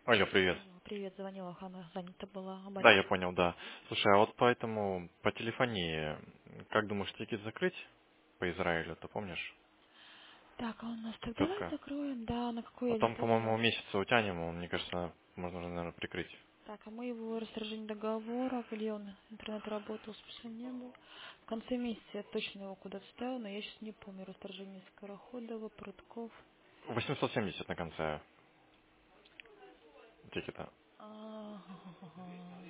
Алло, привет. Алло, привет, звонила, Хана занята была, Да, я абонент. понял, да. Слушай, а вот поэтому по телефонии, как думаешь, тикет закрыть по Израилю, ты помнишь? Так, а у нас так давай Четко. закроем, да, на какой А я не там, по-моему, помню. месяца утянем, мне кажется, можно уже, наверное, прикрыть. Так, а мы его расторжение договора, где он интернет работал, спеша не был. В конце месяца я точно его куда-то ставила, но я сейчас не помню. Расторжение Скороходова, Прутков. 870 на конце тикета. Ага.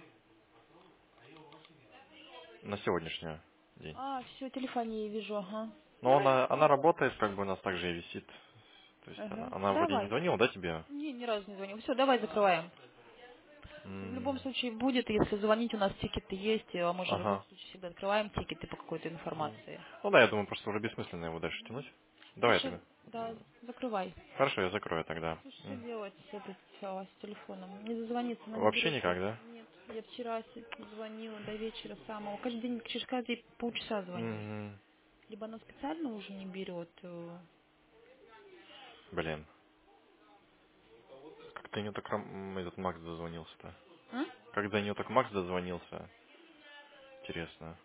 На сегодняшний день. Все, телефонии вижу, ага. Но Давай она закроем. работает, как бы у нас также и висит. То есть она, Ага. она вроде не Давай. звонила, да, тебе? Не, ни разу не звонил. Все, давай закрываем. В любом случае будет, если звонить, у нас тикеты есть, а мы же в любом Ага. случае всегда открываем тикеты по какой-то информации. Ну да, я думаю, просто уже бессмысленно его дальше тянуть. Давай Слушай, тогда. да, закрывай. Хорошо, я закрою тогда. Слушай, что делать с телефоном? Не дозвониться, она не Вообще берет никак, трубку. да? Нет, я вчера звонила до вечера самого. Каждый день, через каждые полчаса звоню. Мгм. Либо она специально уже не берет. Блин. Как до нее так этот Макс дозвонился-то? А? Как до нее так Макс дозвонился? Интересно.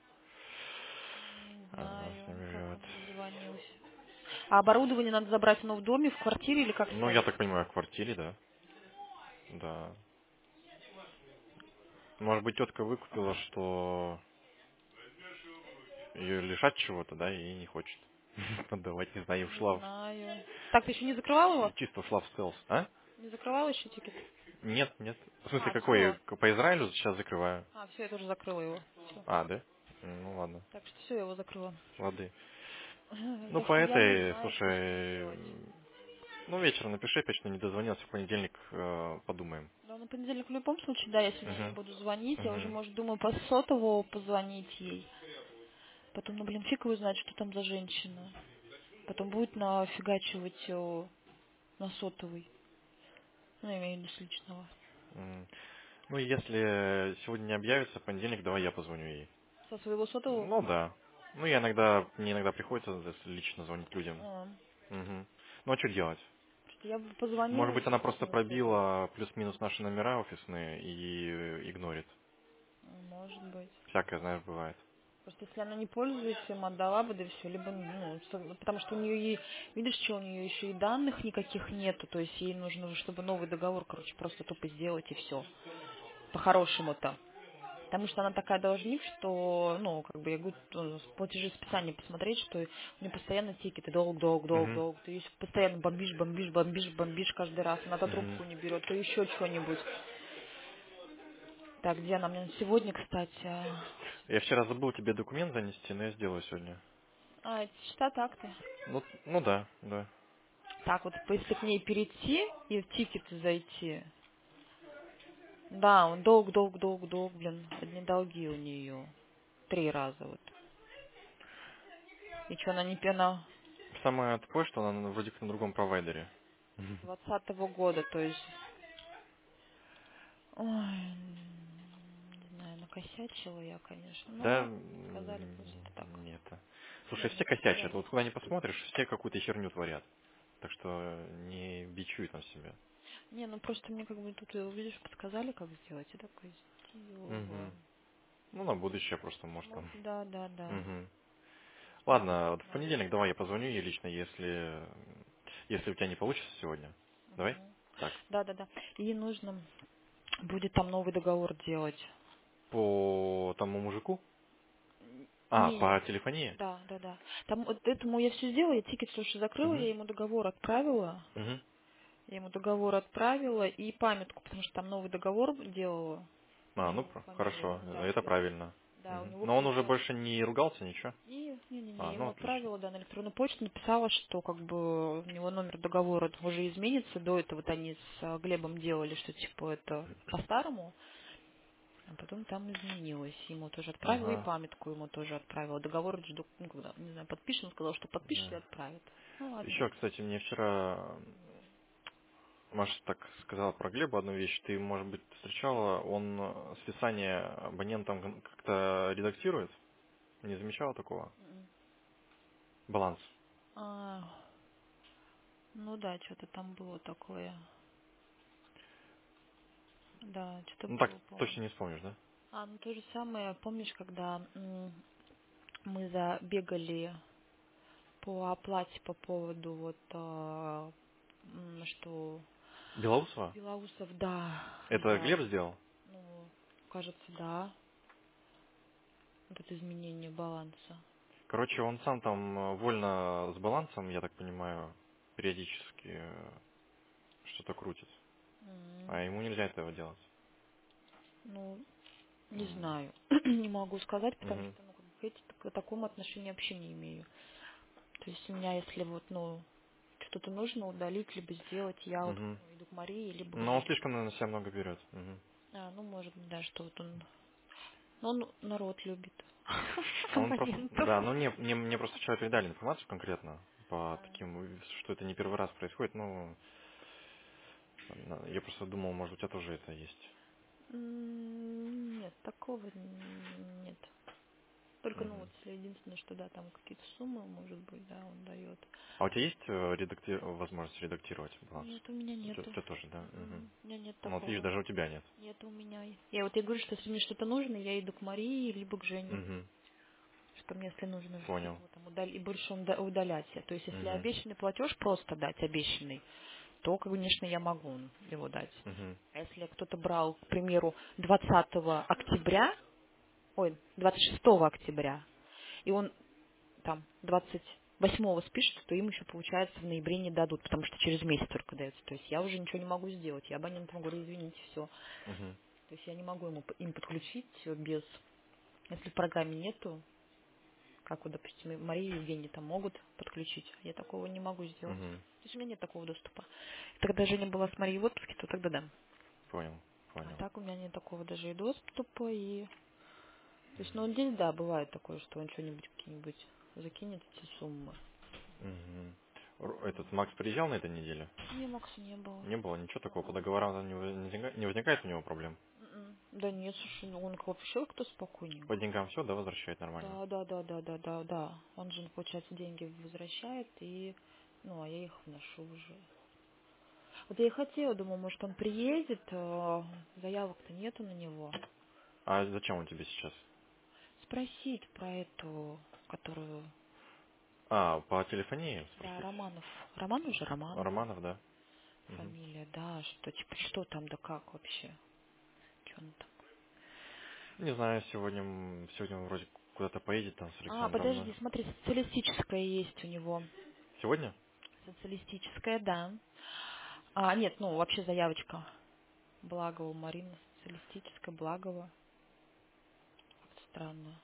Не Она с знаю, ним как живет. он дозвонился. А оборудование надо забрать оно в доме, в квартире или как Ну, я ставить? так понимаю, в квартире, да? Да. Может быть, тетка выкупила, что ее лишат чего-то, да, и не хочет отдавать, не знаю, и Не ушла знаю. Так, ты еще не закрывал его? чисто ушла в стелс. А? Не закрывал еще тикет? Нет, нет. В смысле, какой? Все. По Израилю сейчас закрываю. Все, я тоже закрыла его. Все. А, да? Ну, ладно. Так что все, я его закрыла. Лады. Ну, Так по что я не этой, знаю, что с ним слушай, делать. ну, вечером напиши опять, что не дозвонился, в понедельник подумаем. Да, на понедельник в любом случае, да, я сегодня ей Угу. буду звонить. Я уже, Угу. может, думаю, по сотовому позвонить ей. Потом, ну, блин, фиг его знает, что там за женщина. Потом будет нафигачивать на сотовый. Ну, я имею в виду с личного. Ну, если сегодня не объявится, в понедельник давай я позвоню ей. Со своего сотового? Ну, да. Ну, я иногда, мне иногда приходится если лично звонить людям. А, Угу. Ну, а что делать? что я бы позвонила Может ей быть, она сейчас просто на сотовый. пробила плюс-минус наши номера офисные и игнорит. Может быть. Всякое, знаешь, бывает. Просто если она не пользуется, им отдала бы, да все, либо, ну, потому что у нее и, видишь, что у нее еще и данных никаких нету, то есть ей нужно, чтобы новый договор, короче, просто тупо сделать и все. По-хорошему-то. Потому что она такая должник, что, ну, как бы, я говорю, с платежи списания посмотреть, что у нее постоянно тикеты, долг, долг, долг, Угу. долг. Ты ее постоянно бомбишь, бомбишь, бомбишь, бомбишь каждый раз. Она то Угу. трубку не берет, то еще что-нибудь. Так, где она мне сегодня, кстати? Я вчера забыл тебе документ занести, но я сделаю сегодня. Это что так-то? Ну да, да. Так, вот если к ней перейти и в тикеты зайти. Да, он долг, долг, долг, долг, блин, одни долги у нее. 3 раза вот. И что, она не пена Самое тупое, что она вроде как на другом провайдере. с 2020 года, то есть... Ой, не знаю, накосячила я, конечно. Да, Но сказали просто так. нет. Слушай, Нет, не все косячат. сказали. Вот куда ни посмотришь, все какую-то херню творят. Так что не бичуй там себя. Не, ну просто мне как бы тут, видишь, подсказали, как сделать. И такой Угу. сделала. Ну, на будущее просто, может, Может, там. да, да, да. Угу. Сделать Ладно, вот в надо. понедельник давай я позвоню ей лично, если у тебя не получится сегодня. Давай? Мгм. Так. Да, да, да. И нужно будет там новый договор делать. По тому мужику? А, Не, по телефонии? да, да, да. Там вот этому я все сделала, я тикет слушай закрыла, Угу. я ему договор отправила. Угу. Я ему договор отправила и памятку, потому что там новый договор делала на А, ну, его фамилию. хорошо, Да, это все. правильно. Да, у Мгм. него Но он как уже бы... больше не ругался, ничего? Не, А, я ну, ему отлично. отправила, да, на электронную почту, написала, что как бы у него номер договора уже изменится. До этого вот они с Глебом делали, что типа это по-старому, а потом там изменилось. Ему тоже отправила и Ага. памятку ему тоже отправила. Договор жду, ну, когда, не знаю, подпишет, он сказал, что подпишет и Да. отправит. Ну ладно. Еще, кстати, мне вчера Маша так сказала про Глеба одну вещь. Ты, может быть, встречала, он списание абонентам как-то редактирует? Не замечала такого? М. Баланс. А, ну да, что-то там было такое. Да, что-то Ну так было, точно помню. не вспомнишь, да? Ну то же самое, помнишь, когда мы забегали по оплате по поводу вот, что Белоусова? Белоусов, да, Это взял. Глеб сделал? Ну, кажется, да. Вот это изменение баланса. Короче, он сам там вольно с балансом, я так понимаю, периодически что-то крутит. А М, ему нельзя этого делать. Ну, не М. знаю. Не могу сказать, потому Мгм. что, ну, как бы, к к такому отношению вообще не имею. То есть у меня, если вот, ну, что-то нужно удалить, либо сделать, я вот Мгм. иду к Марии, либо к Но он Жене. слишком, наверное, на себя много берет. Мгм. Ну, может быть, да, что вот он... Ну, он народ любит. Он просто, Абонентов. да, ну мне просто вчера передали информацию конкретно по А, таким, что это не первый раз происходит, ну, я просто думал, может, у тебя тоже это есть. Нет, такого нет. Только, ну, Мгм. вот, если единственное, что, да, там какие-то суммы, может быть, да, он дает. А у тебя есть возможность редактировать баланс? Нет, у меня У нету. тебя тоже, да? Мгм. У меня нет Ну, вот видишь, такого. даже у тебя нет. Нет у меня. Я говорю, что если мне что-то нужно, я иду к Марии, либо к Жене. Мгм. Что мне, если нужно Понял. его там и больше удалять. То есть, если Мгм. обещанный платеж просто дать обещанный, то, конечно, я могу его дать. Мгм. А если кто-то брал, к примеру, 20 октября, 26 октября, и он там 28-го спишет, то им еще, получается, в ноябре не дадут, потому что через месяц только дается. То есть я уже ничего не могу сделать. Я абонентам говорю, извините, все. Мгм. То есть я не могу им подключить без... Если в программе нету, как вот, допустим, и Мария и Евгений там могут подключить, а я такого не могу сделать. Мгм. То есть у меня нет такого доступа. Когда Женя была с Марией в отпуске, то тогда да. Понял. А Понял. так у меня нет такого даже и доступа, и... То есть, ну, здесь, да, бывает такое, что он что-нибудь, какие-нибудь закинет эти суммы. Мгм. Этот Вот. Макс приезжал на этой неделе? Не, Макса не было. Не было ничего такого, по М-м. договорам не возникает у него проблем? Да нет, слушай, ну он вообще кто По спокойненько. деньгам все, да, возвращает нормально? Да, да, да, да, да, да, да. Он же, получается, деньги возвращает, и, ну, а я их вношу уже. Вот я и хотела, думаю, может, он приедет, заявок-то нету на него. А зачем он тебе сейчас? Спросить про эту, которую, А, по телефонии да, спросить? Романов. Роман уже Романов, Романов, да? Мгм. фамилия, да, что, типа, что там, да как вообще, что он там. Не знаю, сегодня он вроде куда-то поедет там с Александром, но... Подожди, смотри, социалистическая есть у него. Сегодня? Социалистическая, да. Нет, ну, вообще заявочка. Благова Марина, социалистическая, Благова. Как-то странно.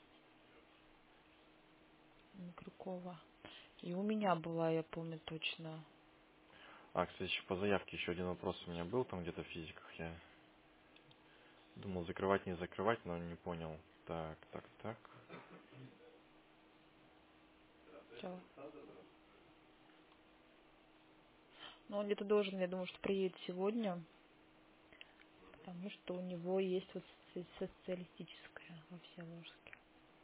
Крюкова. И у меня была, я помню точно. А, кстати, еще по заявке еще один вопрос у меня был там где-то в физиках. Я думал закрывать, не закрывать, но не понял. Так, так, так. Всё. Но он где-то должен, я думаю, что приедет сегодня, потому что у него есть вот социалистическая во Всеволожске.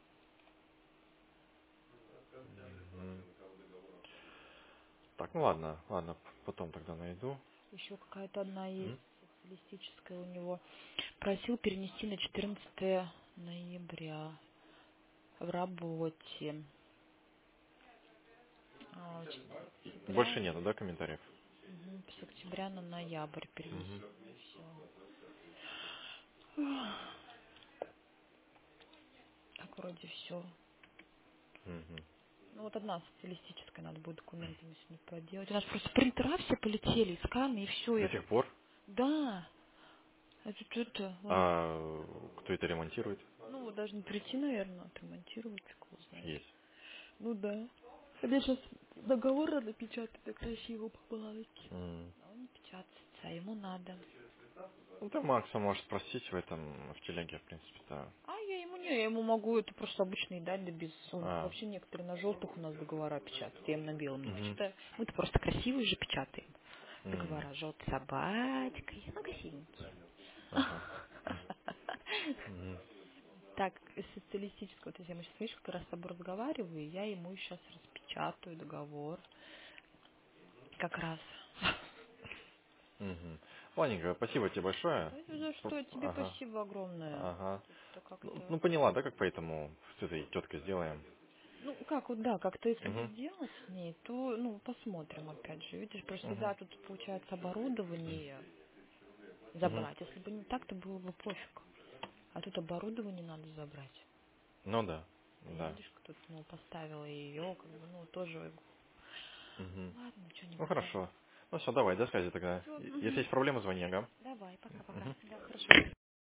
Мгм. Так, ну ладно, ладно, потом тогда найду. Еще какая-то одна есть М? социалистическая у него. Просил перенести на 14 ноября в работе. С Больше октября, нету, да, комментариев? с октября на ноябрь перенести. Мгм. И все. Так вроде все. Мгм. Ну вот одна социалистическая, надо будет документами сегодня проделать. У нас просто принтера все полетели, и сканы, и все. До сих пор? Да, это что-то, А кто это ремонтирует? ну вот даже не прийти, наверное, отремонтировать, фиг его знает. Есть. Ну да. Мне сейчас договор надо печатать, так красиво по балалайке. М. А он не печатается, а ему надо. Ну, ты Макса можешь спросить в этом, в телеге, в принципе, да. Я ему могу это просто обычный дать, да без... А, Вообще некоторые на желтых у нас договора печатают, я им на белом не угу. печатаю. Мы-то просто красивые же печатаем. М. Договора с желтой собачкой, ну красивенькие. Ага. Мгм. Так, из социалистического, то есть я мы сейчас, видишь, как раз с тобой разговариваю, и я ему сейчас распечатаю договор. Как раз. Мгм. Ладненько, спасибо тебе большое. Да за что? Тебе Ага, спасибо огромное. ага. Это Ну, как-то... поняла, да, как поэтому с этой теткой сделаем? Ну, как вот, да, как-то если Угу, сделать с ней, то, ну, посмотрим опять же. Видишь, просто угу, да, тут получается оборудование угу. забрать. Если бы не так, то было бы пофиг. А тут оборудование надо забрать. Ну да, да. Видишь, кто-то, ну, поставила ее, как бы, ну, тоже... Угу. Ладно, Ну что-нибудь хорошо. сделаем. Ну все, давай, до связи тогда. Все, Если есть проблемы, звони, ага. давай, пока-пока. Угу. Да, хорошо.